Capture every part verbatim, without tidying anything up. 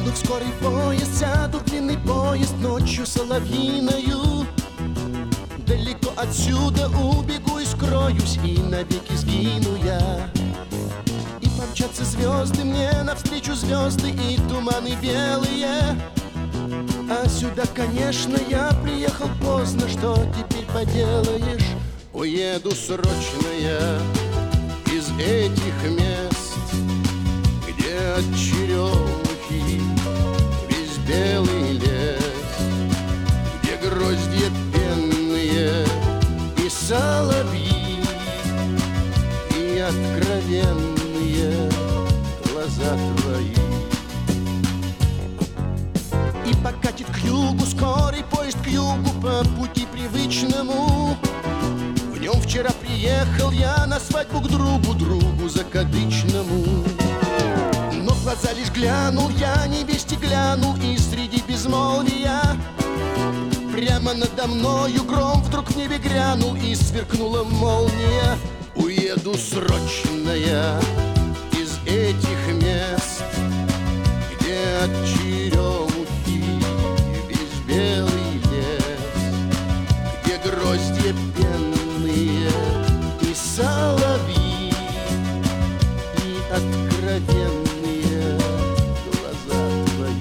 Сяду в скорый поезд, сяду в длинный поезд ночью соловьиною. Далеко отсюда убегу и скроюсь, и навеки сгину я. И помчатся звезды мне навстречу, звезды и туманы белые. А сюда, конечно, я приехал поздно, что теперь поделаешь? Уеду срочно я из этих мест, где от черемухи весь белый лес, где гроздья пенные и соловьи, и откровенные глаза твои. И покатит к югу скорый поезд, к югу по пути привычному. В нем вчера приехал я на свадьбу к другу, другу закадычному. Но в глаза лишь глянул я, невесте глянул, и среди безмолвия прямо надо мною гром вдруг в небе грянул, и сверкнула молния. Уеду срочно я из этих мест, где от черемухи весь белый лес, где гроздья пенные и соловьи, и откровенные глаза твои.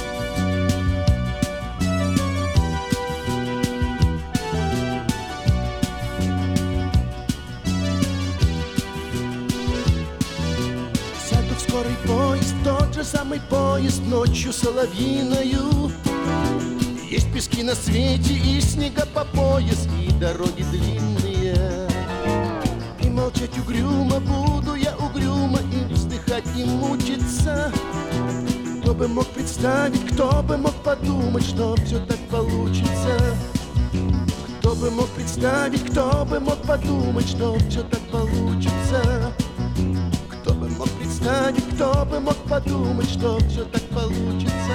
Сяду в скорый поезд, тот же самый поезд ночью соловьиною. Есть пески на свете и снега по пояс, и дороги длинные. И молчать угрюмо буду я угрюмо, и вздыхать и мучиться. Кто бы мог представить, кто бы мог подумать, что все так получится? Кто бы мог представить, кто бы мог подумать, что все так получится? Кто бы мог представить, кто бы мог подумать, что все так получится?